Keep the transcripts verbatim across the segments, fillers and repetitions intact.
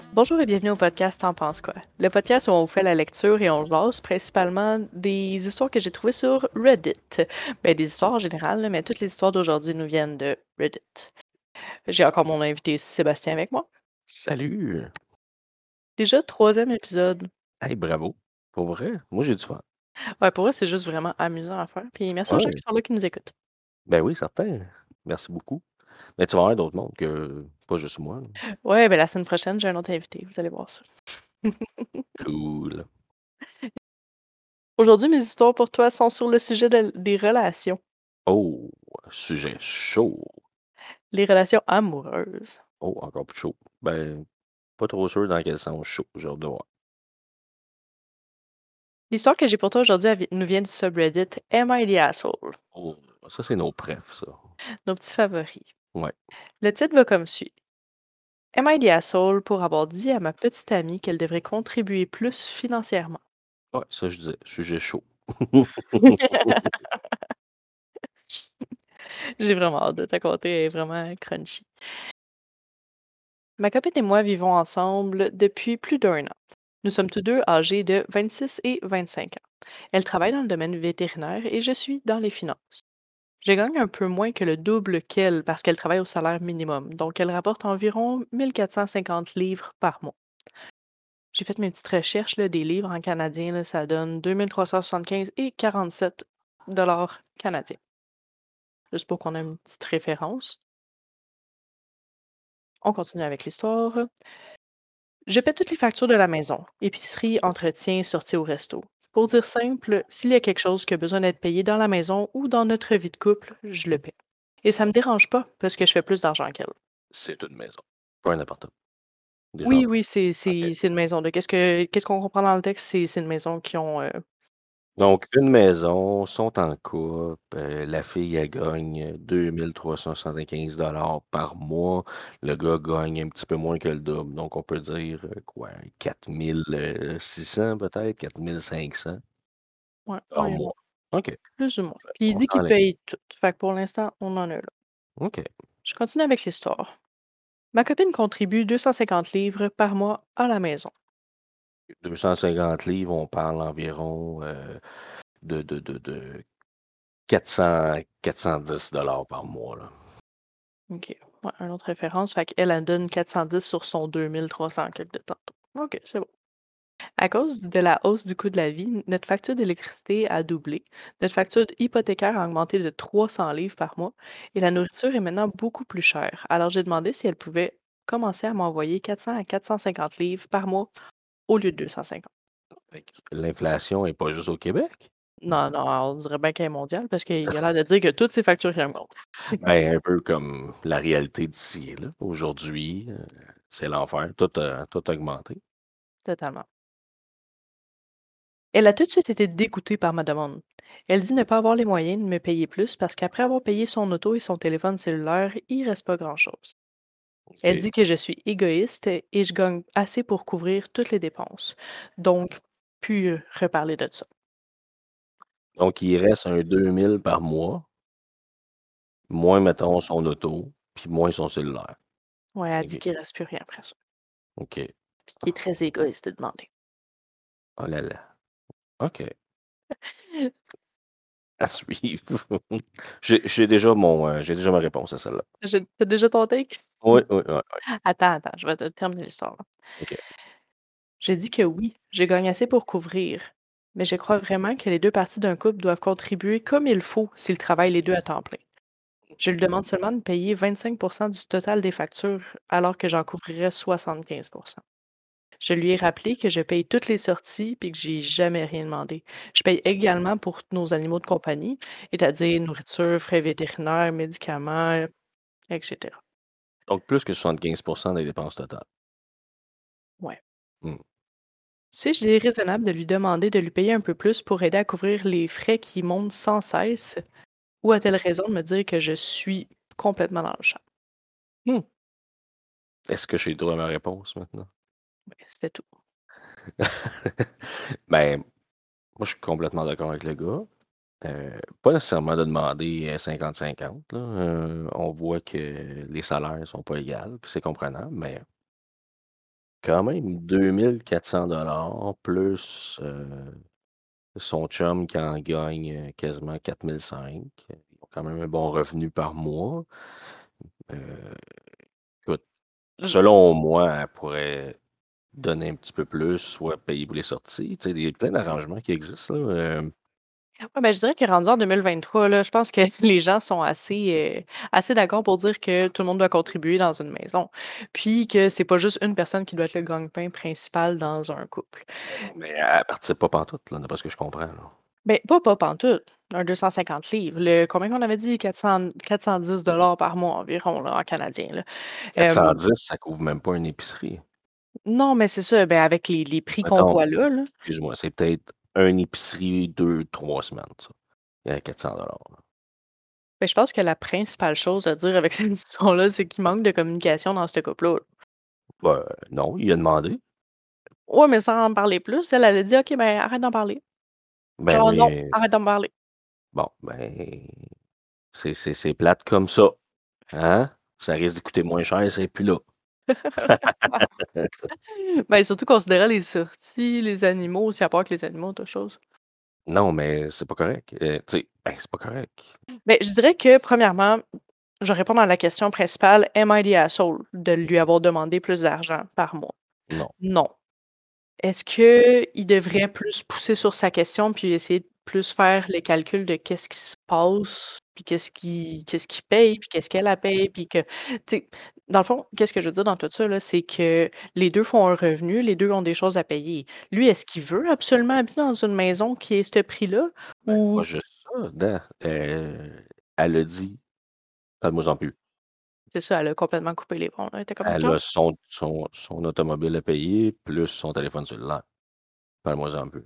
Bonjour et bienvenue au podcast T'en penses quoi? Le podcast où on fait la lecture et on jase principalement des histoires que j'ai trouvées sur Reddit. Ben, des histoires en général, là, mais toutes les histoires d'aujourd'hui nous viennent de Reddit. J'ai encore mon invité Sébastien avec moi. Salut! Déjà, troisième épisode. Hey, bravo! Pour vrai, moi j'ai du fun. Ouais, pour eux, c'est juste vraiment amusant à faire. Puis merci aux gens qui Ouais, sont là qui nous écoutent. ben oui, certain. Merci beaucoup. Mais tu vas avoir d'autres mondes que pas juste moi, là. Ouais, ben la semaine prochaine, j'ai un autre invité, vous allez voir ça. Cool. Aujourd'hui, mes histoires pour toi sont sur le sujet de- des relations. Oh, sujet chaud. Les relations amoureuses. Oh, encore plus chaud. Ben, pas trop sûr dans quel sens chaud, j'ai hâte de voir. L'histoire que j'ai pour toi aujourd'hui elle vi- nous vient du subreddit Am I the Asshole? Oh, ça c'est nos prefs, ça. Nos petits favoris. Ouais. Le titre va comme suit. Am I the asshole pour avoir dit à ma petite amie qu'elle devrait contribuer plus financièrement? Ouais, ça je disais, sujet chaud. J'ai vraiment hâte de te raconter, elle est vraiment crunchy. Ma copine et moi vivons ensemble depuis plus d'un an. Nous sommes tous deux âgés de vingt-six et vingt-cinq ans. Elle travaille dans le domaine vétérinaire et je suis dans les finances. Je gagne un peu moins que le double qu'elle parce qu'elle travaille au salaire minimum, donc elle rapporte environ mille quatre cent cinquante livres par mois. J'ai fait mes petites recherches, là, des livres en canadien, là, ça donne deux mille trois cent soixante-quinze et quarante-sept dollars canadiens. Juste pour qu'on ait une petite référence. On continue avec l'histoire. Je paie toutes les factures de la maison, épicerie, entretien, sortie au resto. Pour dire simple, s'il y a quelque chose qui a besoin d'être payé dans la maison ou dans notre vie de couple, je le paie. Et ça me dérange pas parce que je fais plus d'argent qu'elle. C'est une maison, pas un appartement. Déjà, Oui, oui, c'est OK. c'est c'est une maison de qu'est-ce que qu'est-ce qu'on comprend dans le texte? C'est c'est une maison qui ont, heu Donc, une maison, sont en couple, heu, la fille, elle gagne deux mille trois cent soixante-quinze par mois. Le gars gagne un petit peu moins que le double. Donc, on peut dire, heu, quoi, quatre mille six cents peut-être, quatre mille cinq cents ouais, par environ, mois. OK, plus ou moins. parfait. Puis il On dit qu'il s'enligne. paye tout. Fait que pour l'instant, on en est là. OK. Je continue avec l'histoire. Ma copine contribue deux cent cinquante livres par mois à la maison. deux cent cinquante livres, on parle environ, heu, de de de de quatre cents quatre cent dix par mois, là. OK. Ouais, une autre référence. Fait qu'elle, elle donne quatre cent dix sur son deux mille trois cents quelque de tantôt. OK, c'est bon. À cause de la hausse du coût de la vie, notre facture d'électricité a doublé. Notre facture hypothécaire a augmenté de trois cents livres par mois et la nourriture est maintenant beaucoup plus chère. Alors j'ai demandé si elle pouvait commencer à m'envoyer quatre cents à quatre cent cinquante livres par mois au lieu de deux cent cinquante. Fait que l'inflation est pas juste au Québec. Non, non, on dirait bien qu'elle est mondiale parce qu'il a l'air de dire que toutes ses factures y augmentent. Ben, un peu comme la réalité d'ici et là. Aujourd'hui, heu, c'est l'enfer. Tout a tout a augmenté. Totalement. Elle a tout de suite été dégoûtée par ma demande. Elle dit ne pas avoir les moyens de me payer plus parce qu'après avoir payé son auto et son téléphone cellulaire, il reste pas grand-chose. Elle OK. dit que je suis égoïste et je gagne assez pour couvrir toutes les dépenses. Donc, plus euh, reparler de ça. Donc il reste un deux mille par mois, moins mettons son auto, puis moins son cellulaire. Ouais, elle dit OK, qu'il reste plus rien après ça. OK. Puis qu'il est très égoïste de demander. Oh là là. OK. À suivre. J'ai j'ai déjà mon, heu, j'ai déjà ma réponse à celle-là. Je- T'as déjà ton take? Oui, oui, ouais, ouais. Attends, attends, je vais te terminer l'histoire. Là. OK. J'ai dit que oui, je gagne assez pour couvrir, mais je crois vraiment que les deux parties d'un couple doivent contribuer comme il faut s'ils travaillent les deux à temps plein. Je lui demande seulement de payer vingt-cinq du total des factures alors que j'en couvrirais soixante-quinze. Je lui ai rappelé que je paye toutes les sorties puis que j'ai jamais rien demandé. Je paye également pour nos animaux de compagnie, c'est-à-dire nourriture, frais vétérinaires, médicaments, et cetera. Donc plus que soixante-quinze des dépenses totales. Ouais. Mmh. Sais-je déraisonnable de lui demander de lui payer un peu plus pour aider à couvrir les frais qui montent sans cesse? Ou a-t-elle raison de me dire que je suis complètement dans le champ? Mmh. Est-ce que j'ai droit à ma réponse maintenant? Ouais, c'était tout. Ben, moi, je suis complètement d'accord avec le gars. Heu, pas nécessairement de demander, heu, cinquante cinquante là, heu, on voit que les salaires sont pas égales, puis c'est comprenable, mais Quand même deux mille quatre cents dollars plus, heu, son chum qui en gagne, heu, quasiment quatre mille cinq. Ils ont quand même un bon revenu par mois. Heu, écoute, J selon moi, elle pourrait donner un petit peu plus, soit payer pour les sorties. Tu sais, il y a plein d'arrangements qui existent là, hem. Ouais, ben, je dirais que rendu en deux mille vingt-trois, là, je pense que les gens sont assez, heu, assez d'accord pour dire que tout le monde doit contribuer dans une maison. Puis que c'est pas juste une personne qui doit être le gagne-pain principal dans un couple. Ben non, mais elle participe pas pantoute là, d'après ce que je comprends là. Ben, pas pas pantoute, un deux cent cinquante livres. Le combien qu'on avait dit? quatre cents quatre cent dix dollars par mois environ là, en canadien, là. Hem, quatre cent dix, ça couvre même pas une épicerie. non, mais c'est ça, ben, avec les les prix qu'on Mettons, voit là, là. excuse-moi, c'est peut-être une épicerie deux trois semaines ça, et à quatre cents dollars là. Ben, je pense que la principale chose à dire avec cette histoire-là, c'est qu'il manque de communication dans ce couple-là. Ben, non, il a demandé. Ouais, mais sans en parler plus, elle, elle a dit: «OK, ben, arrête d'en parler». Ben Genre: oui, «Non, mais arrête d'en parler». bon, ben, c'est c'est c'est plate comme ça, hein? Ça risque de coûter moins cher, elle serait plus là. Ben, surtout considérant les sorties, les animaux, aussi à part que les animaux, autre chose. Non, mais c'est pas correct, heu, tu sais, ben, c'est pas correct. Ben, je dirais que premièrement, je vais répondre à la question principale, am I the asshole de lui avoir demandé plus d'argent par mois? Non. Non. Est-ce qu'il devrait plus pousser sur sa question, puis essayer de plus faire les calculs de qu'est-ce qui se passe, puis qu'est-ce qui qu'est-ce qu'il paye, puis qu'est-ce qu'elle, elle paye, puis que tu sais, dans le fond, qu'est-ce que je veux dire dans tout ça, là, c'est que les deux font un revenu, les deux ont des choses à payer. Lui, est-ce qu'il veut absolument habiter dans une maison qui est ce prix-là? Ben, pas Ou juste ça, Dan, heu, elle a dit: «Parle-moi-en plus». c'est ça, elle a complètement coupé les ponts, là, elle était comme: Elle «Ciao». a son son son automobile à payer, plus son téléphone cellulaire. Parle-moi-en plus.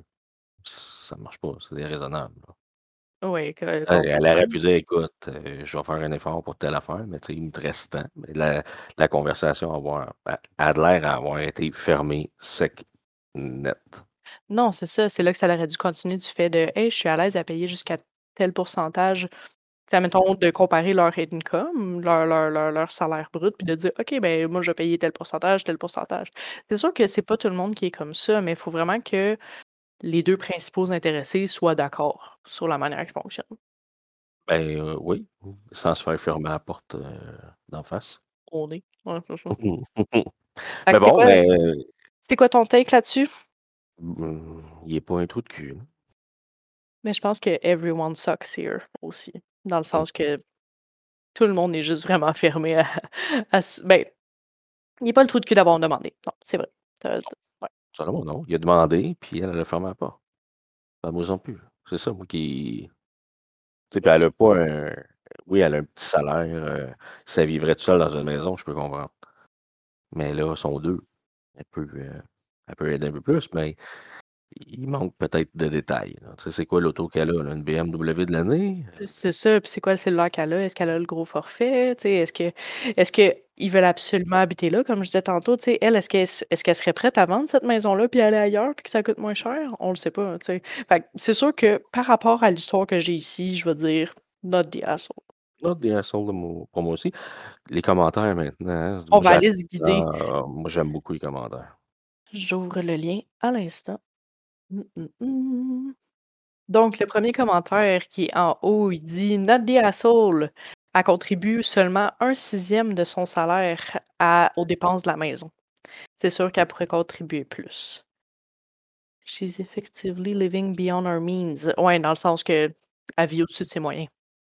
Ça marche pas, c'est déraisonnable, là. Oui, que Elle elle aurait complètement. pu dire: «Écoute, heu, je vais faire un effort pour telle affaire, mais tu sais, il me te reste tant». Mais la la conversation a avoir a a de l'air à avoir été fermée, sec, net. Non, c'est ça, c'est là que ça aurait dû continuer du fait de: «Hey, je suis à l'aise à payer jusqu'à tel pourcentage». Tu sais, admettons de comparer leur income, leur leur leur leur salaire brut, puis de dire: «OK, ben moi, je vais payer tel pourcentage, tel pourcentage». C'est sûr que c'est pas tout le monde qui est comme ça, mais il faut vraiment que les deux principaux intéressés soient d'accord sur la manière qui fonctionne. Ben, heu, oui, C'est sans se ça. faire fermer la porte, heu, d'en face. On est ouais, c'est ça. Fait Mais que c'est bon, quoi mais c'est quoi ton take là-dessus? mmh, il est pas un trou de cul, là. Mais je pense que everyone sucks here aussi, dans le Mmh. sens que tout le monde est juste vraiment fermé à à s ben, il est pas le trou de cul d'avoir demandé. Non, c'est vrai. Tu as tu ouais. Selon moi, non. Il a demandé, puis elle, elle a fermé la porte. Parle-moi-en plus. C'est ça, moi, qui tu sais, puis elle a pas un oui, elle a un petit salaire, heu, si elle vivrait toute seule dans une maison, je peux comprendre. Mais là, ils sont deux. Elle peut, heu, elle peut aider un peu plus, mais il manque peut-être de détails, là. Tu sais, c'est quoi l'auto qu'elle a, là? Une B M W de l'année? C'est ça, puis c'est quoi le cellulaire qu'elle a? Est-ce qu'elle a le gros forfait? Tu sais, est-ce que est-ce qu'ils veulent absolument habiter là, comme je disais tantôt, tu sais? Elle, est-ce qu'elle s est-ce qu'elle serait prête à vendre cette maison-là puis aller ailleurs puis que ça coûte moins cher? On le sait pas, tu sais? Fait que c'est sûr que par rapport à l'histoire que j'ai ici, je vais dire not the asshole. Not the asshole de mo pour moi aussi. Les commentaires maintenant, hein, On moi va j'ai aller se guider. ah, moi j'aime beaucoup les commentaires. J'ouvre le lien à l'instant. Mmh, mmh, mmh. Donc, le premier commentaire qui est en haut, il dit: «Not the asshole». Elle contribue seulement un sixième de son salaire à aux dépenses de la maison. C'est sûr qu'elle pourrait contribuer plus. She's effectively living beyond her means. Ouais, dans le sens que elle vit au-dessus de ses moyens.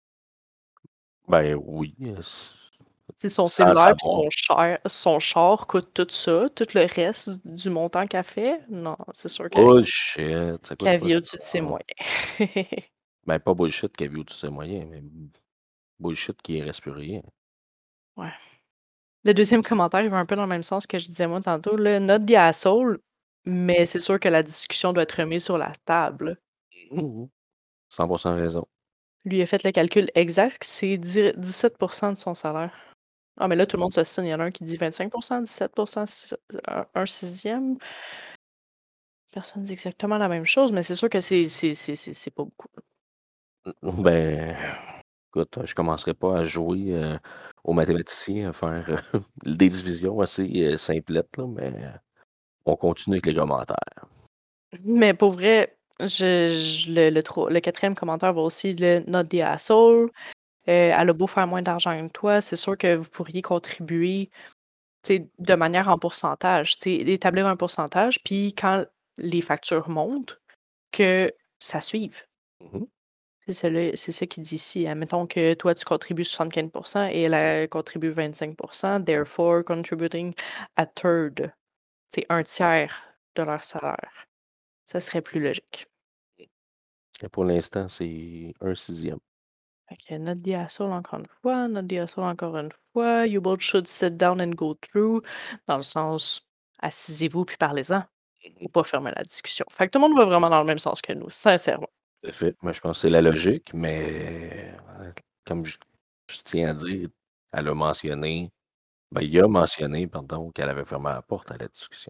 Ben oui, heu, s C'est son sans le cellulaire puis savoir. son cher son char coûte tout ça, tout le reste du montant qu'elle fait. Non, c'est sûr qu'elle Bullshit, ça coûte qu'elle pas vit ça. au-dessus de ses moyens. Ben, pas bullshit qu'elle vit au-dessus de ses moyens, mais bullshit qu'il reste plus rien. Ouais. Le deuxième commentaire, il va un peu dans le même sens que je disais moi tantôt là, not the asshole, mais c'est sûr que la discussion doit être remise sur la table. Mmh mh. cent pour cent raison. Lui a fait le calcul exact, c'est dix dix-sept de son salaire. Ah, mais là, tout le monde s'ostine. Il y en a un qui dit vingt-cinq dix-sept si un un sixième. Personne dit exactement la même chose, mais c'est sûr que c'est c'est c'est c'est c'est pas beaucoup. Mmh, ben, écoute, je commencerai pas à jouer, heu, aux mathématiciens, à faire, heu, des divisions assez, heu, simplettes là, mais On continue avec les commentaires. Mais pour vrai, je je le le tro le quatrième commentaire va aussi le not the asshole. Heu, elle a beau faire moins d'argent que toi, c'est sûr que vous pourriez contribuer, tu sais, de manière en pourcentage, tu sais, établir un pourcentage, puis quand les factures montent, que ça suive. Mmh mh. C'est ça le c'est ça qu'il dit ici. Admettons que toi, tu contribues soixante-quinze et elle, elle contribue vingt-cinq, therefore contributing a third. C'est un tiers de leur salaire. Ça serait plus logique. Et pour l'instant, c'est un sixième. Fait que not the asshole encore une fois, not the asshole encore une fois. You both should sit down and go through. Dans le sens, assisez-vous puis parlez-en. Mmh Faut mh. pas fermer la discussion. Fait que tout le monde va vraiment dans le même sens que nous, sincèrement. Tout à fait. Moi, je pense que c'est la logique, mais heu, comme je je tiens à dire, elle a mentionné, ben, il a mentionné, pardon, qu'elle avait fermé la porte à la discussion.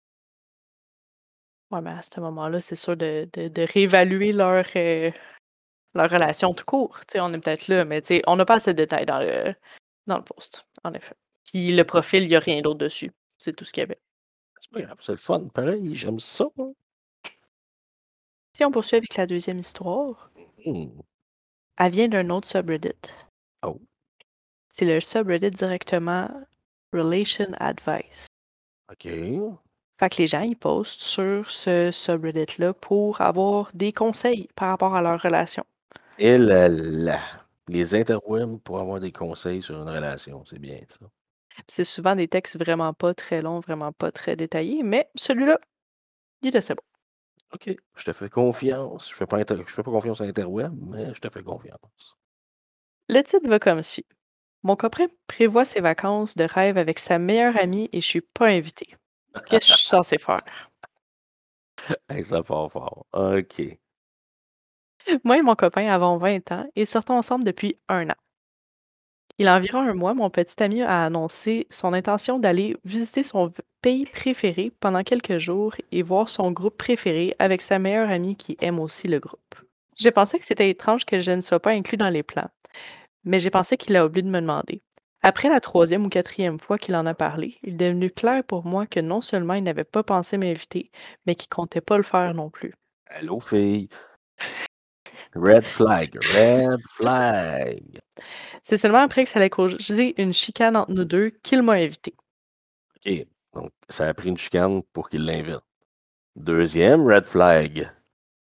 Ouais, mais à ce moment-là, c'est sûr de de de réévaluer leur, heu, leur relation tout court. Tu sais, on est peut-être là, mais tu sais, on n'a pas assez de détails dans le dans le post, en effet. Puis le profil, il y a rien d'autre dessus. C'est tout ce qu'il y avait. C'est pas grave, c'est le fun pareil, j'aime ça, moi. Si on poursuit avec la deuxième histoire, Mmh. elle vient d'un autre subreddit. Oh, C'est le subreddit directement Relation Advice. OK. Fait que les gens, ils postent sur ce subreddit-là pour avoir des conseils par rapport à leur relation. Et là là! Les interwebs pour avoir des conseils sur une relation, c'est bien ça. Puis c'est souvent des textes vraiment pas très longs, vraiment pas très détaillés, mais celui-là, il est assez bon. OK, je te fais confiance. Je fais pas inter je fais pas confiance à l'interweb, mais je te fais confiance. Le titre va comme suit. Mon copain prévoit ses vacances de rêve avec sa meilleure amie et je suis pas invitée. Qu'est-ce que je suis censée faire? Hey, ça part fort. OK. Moi et mon copain avons vingt ans et sortons ensemble depuis un an. Il y a environ un mois, mon petit ami a annoncé son intention d'aller visiter son v- pays préféré pendant quelques jours et voir son groupe préféré avec sa meilleure amie qui aime aussi le groupe. J'ai pensé que c'était étrange que je ne sois pas inclus dans les plans, mais j'ai pensé qu'il a oublié de me demander. Après la troisième ou quatrième fois qu'il en a parlé, il est devenu clair pour moi que non seulement il n'avait pas pensé m'inviter, mais qu'il comptait pas le faire non plus. Allô, fille? Red flag, red flag. C'est seulement après que ça allait causer une chicane entre nous deux qu'il m'a invité. OK, donc ça a pris une chicane pour qu'il l'invite. Deuxième red flag.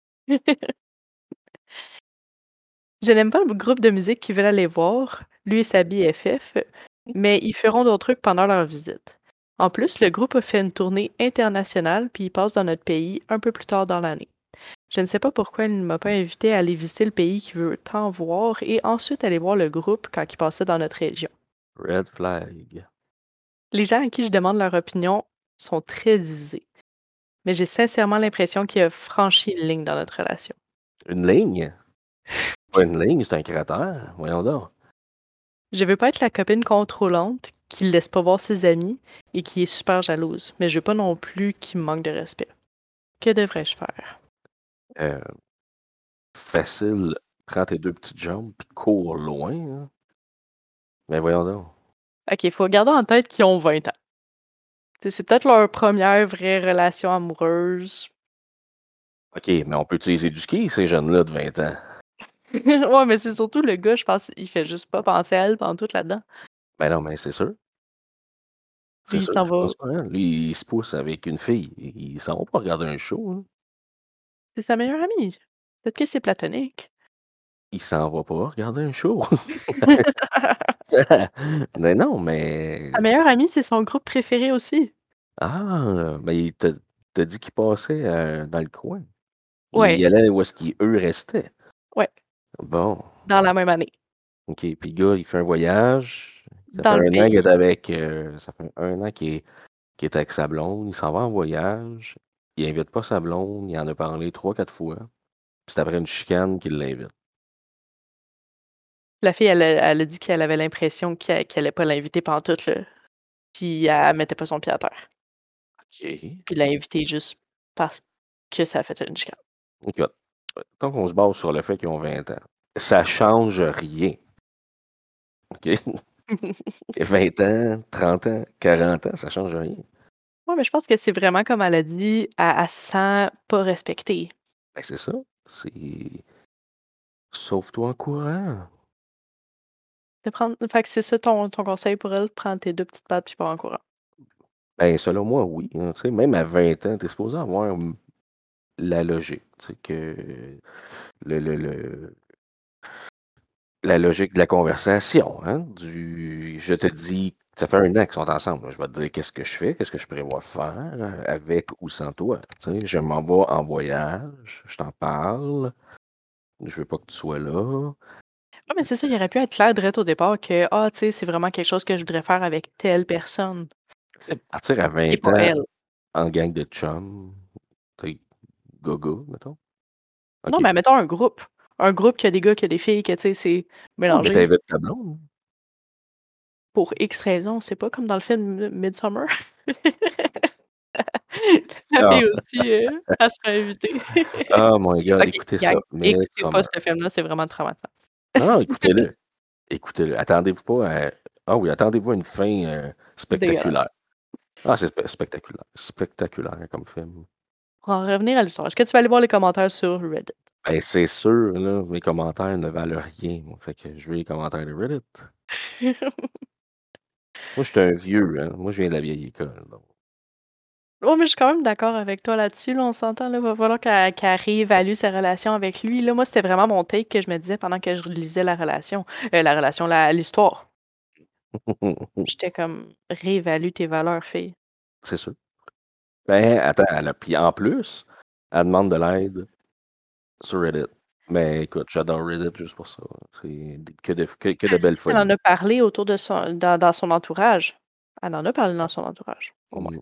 Je n'aime pas le groupe de musique qu'ils veulent aller voir, lui et sa B F F, mais ils feront d'autres trucs pendant leur visite. En plus, le groupe a fait une tournée internationale, puis ils passent dans notre pays un peu plus tard dans l'année. Je ne sais pas pourquoi il ne m'a pas invité à aller visiter le pays qu'il veut tant voir et ensuite aller voir le groupe quand il passait dans notre région. Red flag. Les gens à qui je demande leur opinion sont très divisés, mais j'ai sincèrement l'impression qu'il a franchi une ligne dans notre relation. Une ligne? Pas une ligne, c'est un cratère. Voyons donc. Je veux pas être la copine contrôlante qui le laisse pas voir ses amis et qui est super jalouse, mais je veux pas non plus qu'il me manque de respect. Que devrais-je faire? Euh, facile, prends tes deux petites jambes puis cours loin, hein. Mais voyons donc. Ok, il faut garder en tête qu'ils ont vingt ans. T'sais, c'est peut-être leur première vraie relation amoureuse. OK, mais on peut-tu les éduquer, ces jeunes-là de vingt ans? Ouais, mais c'est surtout le gars, je pense, il fait juste pas penser à elle pendant tout là-dedans. Ben non, mais c'est sûr. C'est Lui, il sûr s'en qu'il fait pas va. ça, hein. Lui, il se pousse avec une fille. Il il s'en va pas regarder un show, hein. C'est sa meilleure amie. Peut-être que c'est platonique. Il s'en va pas regarder un show. Mais non, mais Sa meilleure amie, c'est son groupe préféré aussi. ah! Ben, il t'a t'a dit qu'il passait, heu, dans le coin. Il Ouais, y allait où est-ce qu'ils eux restaient. ouais, Bon, dans la même année. OK. Puis le gars, il fait un voyage. Ça fait Dans le un an qu'il est pays. avec, heu, ça fait un an qu'il est qu'il est avec sa blonde. Il s'en va en voyage. Il invite pas sa blonde. Il en a parlé trois quatre fois. Puis c'est après une chicane qu'il l'invite. La fille, elle a elle a dit qu'elle avait l'impression qu'elle qu'elle allait pas l'inviter pantoute, là. Puis elle mettait pas son pied à terre. OK. Puis il l'a invité juste parce que ça a fait une chicane. Écoute, tant qu'on se base sur le fait qu'ils ont vingt ans, ça change rien, OK? vingt ans, trente ans, quarante ans, ça change rien. Ouais, mais je pense que c'est vraiment comme elle a dit, elle elle se sent pas respectée. Ben, c'est ça, c'est sauve-toi en courant. De prendre fait que c'est ça ton ton conseil pour elle, prends tes deux petites pattes puis pars en courant. Ben, selon moi, oui, hein, tu sais, même à vingt ans, tu es supposé avoir, mmh, la logique, tu sais, que le le le la logique de la conversation, hein, du je te dis ça fait un an qu'ils sont ensemble, là, je vais te dire qu'est-ce que je fais, qu'est-ce que je prévois faire, euh, avec ou sans toi, tu sais, je m'en vais en voyage, je t'en parle, je veux pas que tu sois là. Ouais, mais c'est ça, il aurait pu être clair direct au départ que, ah, tu sais, c'est vraiment quelque chose que je voudrais faire avec telle personne Tu sais, partir à et vingt pas ans elle. en gang de chums, tu sais, gars mettons. Non, OK. mais mettons un groupe. Un groupe qui a des gars, qui a des filles, que, tu sais, c'est Ouais, mais mélangé tu ta blonde. pour X raisons. C'est pas comme dans le film M Midsommar. La Ah, fille aussi, heu, elle se fait inviter. oh my god, OK, écoutez ça, gang, écoutez pas Midsommar. ce film-là, c'est vraiment traumatisant. Non, non, écoutez-le, écoutez-le. Attendez-vous pas à ah oui, attendez-vous à une fin, heu, spectaculaire. Dégueulasse. Ah, c'est spe spectaculaire, spectaculaire comme film. Pour en revenir à l'histoire, est-ce que tu vas aller voir les commentaires sur Reddit? Ben, c'est sûr, là, mes commentaires ne valent rien, moi, fait que je veux les commentaires de Reddit. Moi, je suis un vieux, hein, moi, je viens de la vieille école, donc Ouais, mais je suis quand même d'accord avec toi là-dessus, là, on s'entend, là, va falloir qu'elle qu'elle réévalue sa relation avec lui, là. Moi, c'était vraiment mon take que je me disais pendant que je lisais la relation, heu, la relation, la l'histoire. J'étais comme: «Réévalue tes valeurs, fille». c'est sûr. Ben, attends, elle a puis en plus, elle demande de l'aide sur Reddit. Mais écoute, j'adore Reddit juste pour ça. C'est des que de que que de Elle belles dit qu'elle en folies. a parlé autour de son dans dans son entourage. Elle en a parlé dans son entourage, au moins. Mmh.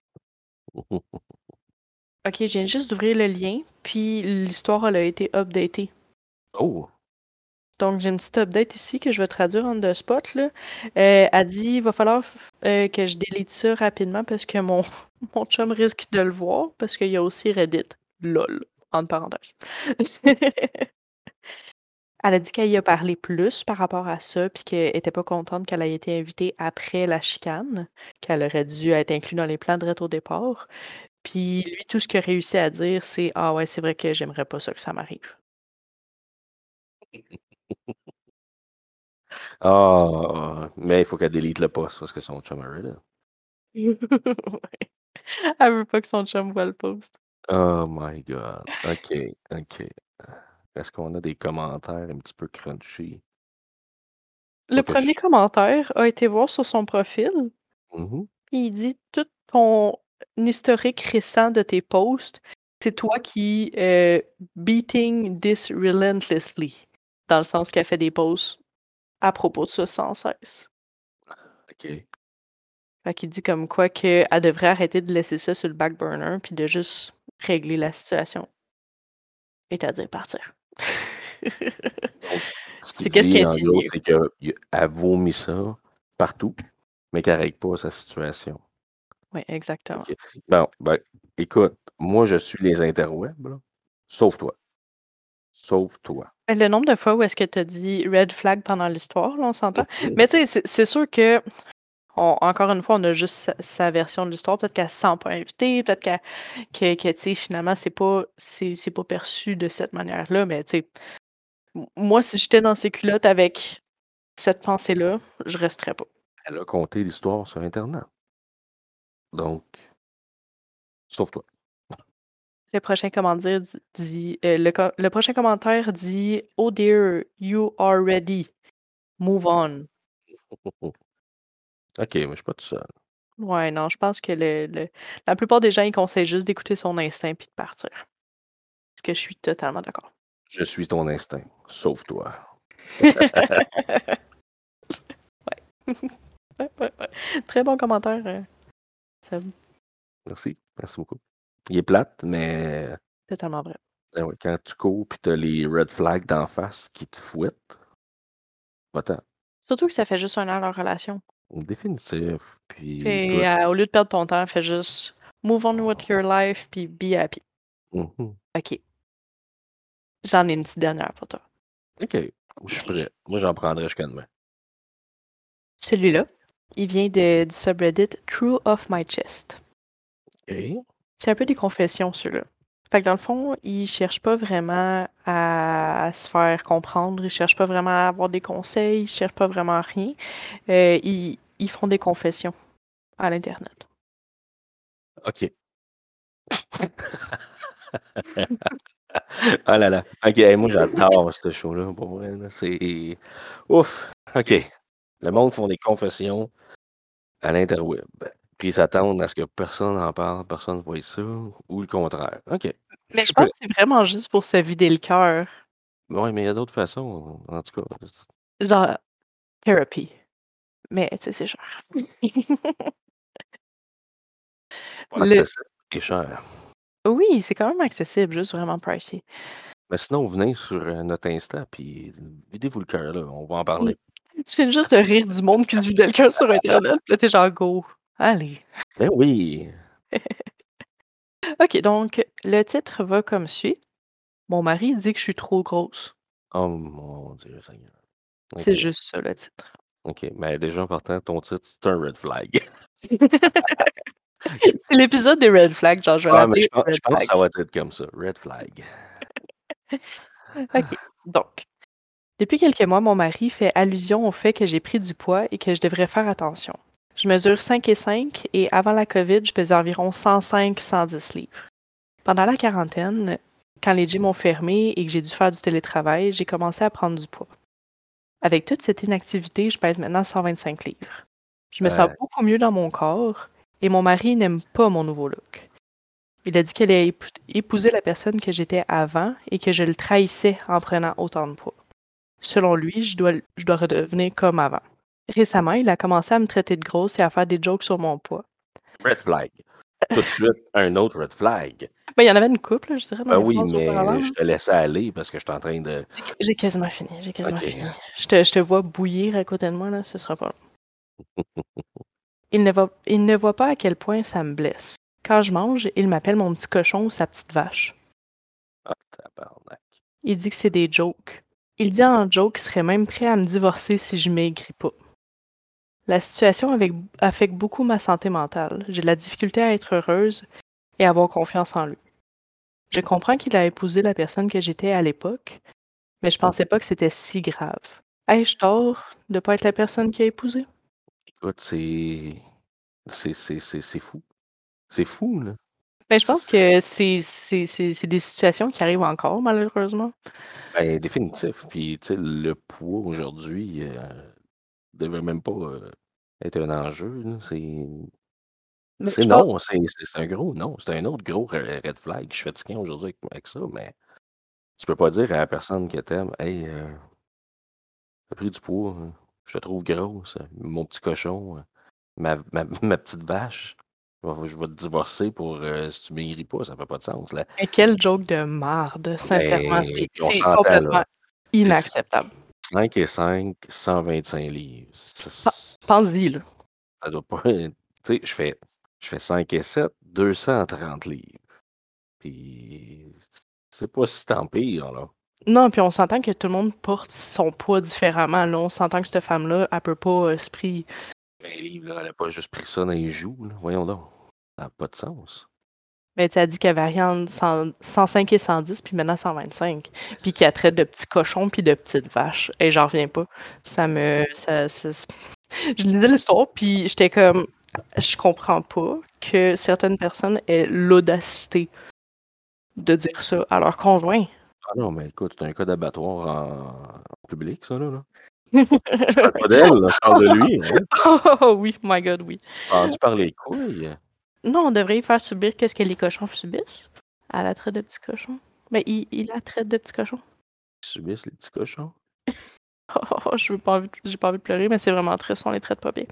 OK, je viens juste d'ouvrir le lien, puis l'histoire, elle a été updatée. Oh! Donc j'ai une petite update ici que je vais traduire on the spot, là. Heu, elle dit: «Il va falloir f heu, que je délete ça rapidement parce que mon mon chum risque de le voir, parce qu'il y a aussi Reddit. Lol», entre parenthèses. Elle a dit qu'elle y a parlé plus par rapport à ça, puis qu'elle était pas contente qu'elle ait été invitée après la chicane, qu'elle aurait dû être inclus dans les plans direct au départ. Puis lui, tout ce qu'il a réussi à dire, c'est: «Ah ouais, c'est vrai que j'aimerais pas ça que ça m'arrive». Ah! Mais il faut qu'elle délete le post parce que son chum a Reddit. Ouais. Elle veut pas que son chum voit le post. Oh my god. OK, OK. Est-ce qu'on a des commentaires un petit peu crunchy? Le Faut que premier je commentaire a été voir sur son profil, mmh mh. puis il dit: «Tout ton historique récent de tes posts, c'est toi qui, heu, beating this relentlessly». Dans le sens qu'elle fait des posts à propos de ça sans cesse. OK. Fait qu'il dit comme quoi qu'elle devrait arrêter de laisser ça sur le back burner puis de juste régler la situation, c'est-à-dire partir. Donc ce qu'il C'est qu'est-ce qui dit en gros, insinue. c'est que il elle vomit ça partout, mais qu'elle règle pas sa situation. Oui, exactement. OK. Bon, ben, écoute, moi je suis les interwebs là, sauf toi. Sauf toi. Ben, le nombre de fois où est-ce que tu as dit red flag pendant l'histoire, là, on s'entend. Mmh. Mais tu sais, c'est c'est sûr que on encore une fois, on a juste sa sa version de l'histoire. Peut-être qu'elle se sent pas invitée, peut-être qu'elle que que, tu sais, finalement, c'est pas c'est c'est pas perçu de cette manière-là, mais tu sais, m moi, si j'étais dans ses culottes avec cette pensée-là, je resterais pas. Elle a conté l'histoire sur internet. Donc, sauf toi. Le prochain commentaire di dit, heu, le co le prochain commentaire dit: «Oh dear, you are ready. Move on». OK, mais je suis pas tout seul. Ouais, non, je pense que le le la plupart des gens, ils conseillent juste d'écouter son instinct puis de partir. Ce que je suis totalement d'accord. Je suis ton instinct, sauf toi. Ouais. Ouais, ouais, ouais. Très bon commentaire, heu, Seb. Merci, merci beaucoup. Il est plate, mais Totalement vrai. ben ouais, quand tu cours puis tu as les red flags d'en face qui te fouettent, va-t'en. Surtout que ça fait juste un an leur relation. Définitif. Tu Puis sais, écoute, heu, au lieu de perdre ton temps, fais juste move on with your life puis be happy. mmh OK, j'en ai une petite dernière pour toi. OK, je suis prêt. Moi, j'en prendrai jusqu'à demain. Celui-là, il vient de du subreddit True of My Chest. OK. C'est un peu des confessions, ceux-là. Fait que dans le fond, ils cherchent pas vraiment à se faire comprendre, ils cherchent pas vraiment à avoir des conseils, ils cherchent pas vraiment à rien. Heu, ils ils font des confessions à l'internet. OK. Ah là là. OK, hey, moi j'adore ce show-là, pour vrai, là. C'est ouf! OK. Le monde font des confessions à l'interweb, puis ils s'attendent à ce que personne en parle, personne voie ça ou le contraire. OK, je Mais je suis pense prêt. que c'est vraiment juste pour se vider le cœur. Ouais, mais il y a d'autres façons, en tout cas. Genre thérapie, mais tu sais, c'est cher. Pas Le accessible et cher. Oui, c'est quand même accessible, juste vraiment pricey. Mais sinon, venez sur, heu, notre Insta, puis videz-vous le cœur, là, on va en Mmh. parler. Tu viens juste de rire du monde qui se vidait le cœur sur internet, puis là, tu es genre: «Go, allez». Ben oui! OK, donc le titre va comme suit: «Mon mari dit que je suis trop grosse». Oh mon Dieu Seigneur. C'est OK, juste ça le titre. OK. Mais déjà en partant, ton titre, c'est un red flag. Je C'est l'épisode des red flags, genre je vais ah, mais je l'appeler pen je red pense que flag. ça va être comme ça, red flag. OK, donc depuis quelques mois, mon mari fait allusion au fait que j'ai pris du poids et que je devrais faire attention. Je mesure cinq et cinq et avant la COVID, je pesais environ cent cinq cent dix livres. Pendant la quarantaine, quand les gyms ont fermé et que j'ai dû faire du télétravail, j'ai commencé à prendre du poids. Avec toute cette inactivité, je pèse maintenant cent vingt-cinq livres. Je me sens Ouais, beaucoup mieux dans mon corps et mon mari n'aime pas mon nouveau look. Il a dit qu'elle a épou- épousé la personne que j'étais avant et que je le trahissais en prenant autant de poids. Selon lui, je dois, je dois redevenir comme avant. Récemment, il a commencé à me traiter de grosse et à faire des jokes sur mon poids. red flag. Tout de suite, un autre red flag. Ben, il y en avait une couple, là, je dirais, dans Ben les oui, phrases auparavant, mais là. je te laissais aller parce que je suis en train de J'ai j'ai quasiment fini, j'ai quasiment OK. fini. Je te, je te vois bouillir à côté de moi, là, ce sera pas long. Il ne, va, il ne voit pas à quel point ça me blesse. Quand je mange, il m'appelle mon petit cochon ou sa petite vache. Ah, tabarnak. Il dit que c'est des jokes. Il dit en joke qu'il serait même prêt à me divorcer si je maigris pas. La situation avec- affecte beaucoup ma santé mentale. J'ai de la difficulté à être heureuse et à avoir confiance en lui. Je comprends qu'il a épousé la personne que j'étais à l'époque, mais je pensais pas que c'était si grave. Ai-je tort de pas être la personne qu'il a épousée? Écoute, c'est c'est c'est c'est c'est fou. C'est fou, là. Ben, je pense que c'est c'est c'est c'est des situations qui arrivent encore malheureusement. Ben, définitif. Puis, tu sais, le poids aujourd'hui, heu, devrait même pas, heu, être un enjeu, là. C'est Mais c'est je pense non, c'est c'est c'est un gros non. C'est un autre gros re red flag. Je suis fatigué aujourd'hui avec avec ça, mais tu peux pas dire à la personne que tu aimes: «Hey, heu, tu as pris du poids, hein, je te trouve grosse, mon petit cochon, heu, ma ma ma petite vache, je vais je vais te divorcer pour, heu, si tu maigris pas», ça fait pas de sens, là. mais quelle joke de marde, sincèrement, Ben, c'est puis on c'est s'entend, là. complètement inacceptable. cinq et cinq, cent vingt-cinq livres. Ça Pen pense-y, là. ça doit pas être tu sais, je fais je fais cinq et sept, deux cent trente livres. Puis c'est pas si tant pire, là. Non, puis on s'entend que tout le monde porte son poids différemment, là. On s'entend que cette femme-là, elle peut pas, heu, se pri vingt livres, là, elle a pas juste pris ça dans les joues, là. Voyons donc. Ça a pas de sens. ben, tu sais, elle dit qu'elle varie entre cent 105 et cent dix, puis maintenant cent vingt-cinq, Ben, puis c'est qu'elle ça. traite de petits cochons puis de petites vaches et j'en reviens pas. Ça me ça ça s je lisais l'histoire puis j'étais comme: «Je comprends pas que certaines personnes aient l'audacité de dire ça à leur conjoint». Ah non, mais écoute, c'est un cas d'abattoir en en public, ça, là, là. Je parle pas d'elle, là, je parle de lui, hein. Oh oui, my God, oui. Pendu par les couilles. Non, on devrait y faire subir qu'est-ce que les cochons subissent. À la traite de petits cochons. Mais il il la traite de petits cochons. Ils subissent les petits cochons. Oh, je veux pas envie de j'ai pas envie de pleurer, mais c'est vraiment triste, on les traite pas bien.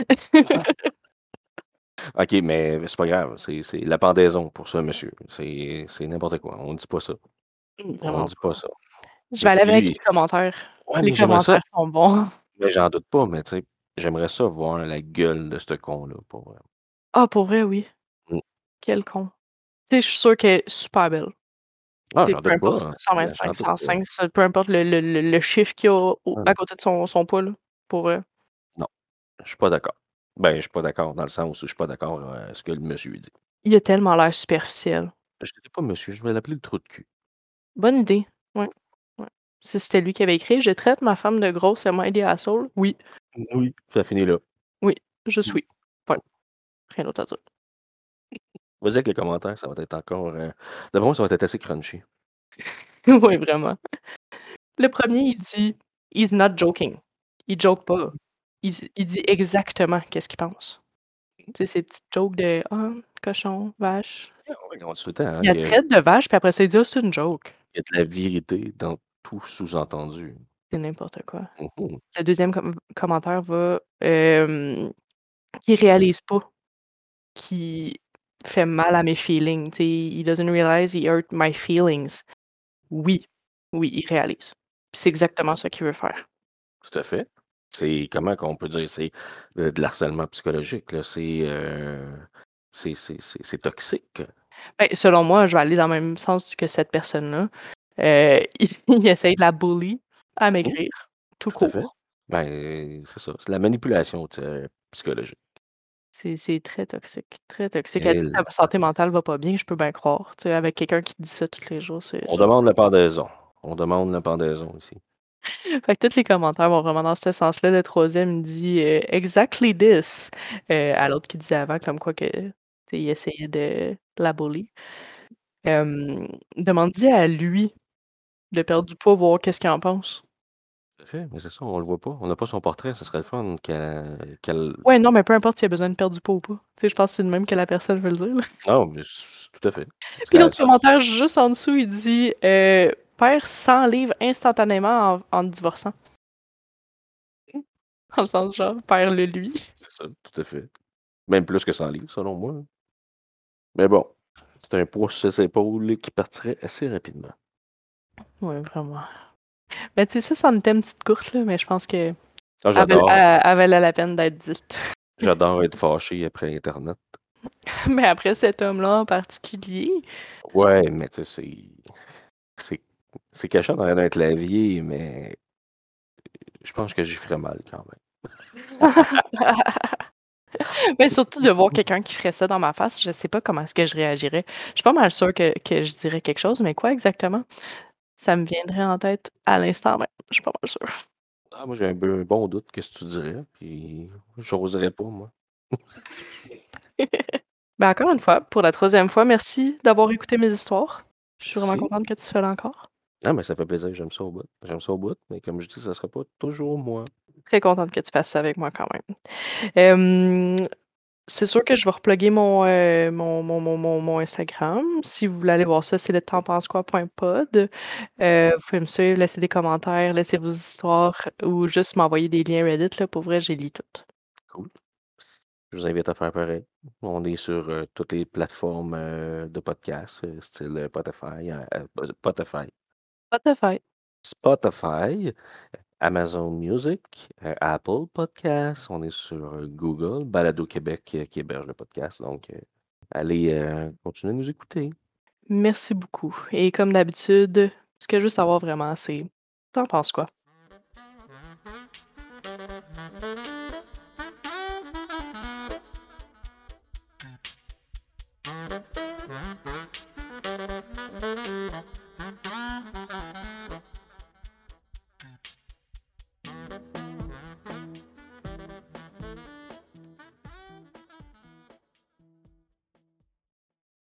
OK, mais c'est pas grave, c'est c'est la pendaison pour ça, monsieur. C'est c'est n'importe quoi. On dit pas ça. Mmh, On vraiment dit pas pas. ça. Je vais aller avec Écris les commentaires. ouais, Les mais j'aimerais ça commentaires sont bons. mais j'en doute pas, mais tu sais, j'aimerais ça voir la gueule de ce con-là, pour vrai. Ah, pour vrai, oui. Mmh. Quel con. Tu sais, je suis sûre qu'elle est super belle. Ah, Tu sais, j'en peu doute importe pas, hein, cent mais vingt-cinq, j'en doute cent pas. cinq, ça peu importe le le le le chiffre qu'il y a au Hein, à côté de son son poids, là, pour vrai. non, je suis pas d'accord. Ben, je suis pas d'accord dans le sens où je suis pas d'accord, heu, ce que le monsieur dit. Il a tellement l'air superficiel. Je dirais pas monsieur, je vais l'appeler le trou de cul. Bonne idée, ouais, ouais. Si c'était lui qui avait écrit: «Je traite ma femme de grosse, elle m'a aidé à soul», oui, Oui, ça finit là. oui, je Mmh. suis. Point. Rien d'autre à dire. Vas-y avec les commentaires, ça va être encore, heu, d'après moi, ça va être assez crunchy. Oui, vraiment. Le premier il dit: «He's not joking». Il joke pas. Il dit il dit exactement qu'est-ce qu'il pense. Tu sais, ces petites jokes de: «Ah, cochon, vache». Ouais, on dit tout le temps, hein, Il la qu'il y a traite de vache, puis après ça, il dit: «Ah, c'est une joke». il y a de la vérité dans tout sous-entendu. C'est n'importe quoi. Mmh mh. Le deuxième com commentaire va, hem, qu'il réalise pas qu'il fait mal à mes feelings, tu sais, he doesn't realize he hurt my feelings. Oui, oui, il réalise. Puis c'est exactement ça qu'il veut faire. Tout à fait. C'est comment qu'on peut dire? C'est, heu, de l'harcèlement psychologique, là. C'est, heu, c'est c'est c'est c'est toxique. Ben, selon moi, je vais aller dans le même sens que cette personne-là. Heu, il il essaye de la bully à Mmh, maigrir, tout tout à fait. court. Ben, c'est ça, c'est de la manipulation, tu sais, psychologique. C'est c'est très toxique, très toxique. Elle Et dit que là, sa santé mentale va pas bien, je peux bien croire. Tu sais, avec quelqu'un qui dit ça tous les jours, c'est on sûr. demande la pendaison. On demande la pendaison ici. Fait que tous les commentaires vont vraiment dans ce sens-là. Le troisième il dit, heu: «Exactly this», heu, à l'autre qui disait avant comme quoi que, tu sais, il essayait de la bully. Hem, demande-y à lui de perdre du poids, voir qu'est-ce qu'il en pense. Tout à fait, mais c'est ça, on le voit pas. On n'a pas son portrait, ce serait le fun qu'elle qu'elle Ouais, non, mais peu importe s'il a besoin de perdre du poids ou pas. Tu sais, je pense que c'est de même que la personne veut le dire, là. non, mais c tout à fait. Puis Ça l'autre ça commentaire juste en dessous, il dit, heu: «Perds cent livres instantanément en en divorçant». mmh, Dans le sens genre, perds-le lui. c'est ça, tout à fait. Même plus que cent livres selon moi, hein. Mais bon, c'est un poids sur ses épaules qui partirait assez rapidement. Ouais, vraiment. Mais tu sais, ça, c'en était une petite courte, là, mais je pense qu'elle Ah, val j'adore elle elle valait la peine d'être dite. j'adore être fâché après internet. Mais après cet homme-là en particulier, Ouais, mais tu sais, c'est c'est c'est caché derrière un clavier, mais je pense que j'y ferais mal quand mais surtout de voir quelqu'un qui ferait ça dans ma face, je sais pas comment est-ce que je réagirais. Je suis pas mal sûre que que je dirais quelque chose, mais quoi exactement? Ça me viendrait en tête à l'instant même, je suis pas mal sûre. ah, moi, j'ai un be bon doute, qu'est-ce que tu dirais, puis j'oserais pas, moi. Ben, encore une fois, pour la troisième fois, merci d'avoir écouté mes histoires. Je suis vraiment Si. contente que tu sois là encore. Ah, mais ça fait plaisir, j'aime ça au bout. J'aime ça au bout, mais comme je dis, ça sera pas toujours moi. Très contente que tu fasses ça avec moi quand même. Hem, c'est sûr que je vais reploguer mon, heu, mon mon mon mon mon Instagram. Si vous voulez aller voir ça, c'est le temps pense quoi point pod. Heu, vous pouvez me suivre, laisser des commentaires, laisser vos histoires ou juste m'envoyer des liens Reddit là, pour vrai, j'ai lis toutes. Cool. Je vous invite à faire pareil. On est sur, heu, toutes les plateformes, heu, de podcast, heu, style, heu, Spotify, heu heu, Spotify Spotify. Spotify, Amazon Music, heu, Apple Podcasts, on est sur, heu, Google, Balado Québec, heu, qui héberge le podcast, donc heu, allez, heu, continuez à nous écouter. Merci beaucoup et comme d'habitude, ce que je veux savoir vraiment, c'est tu en penses quoi?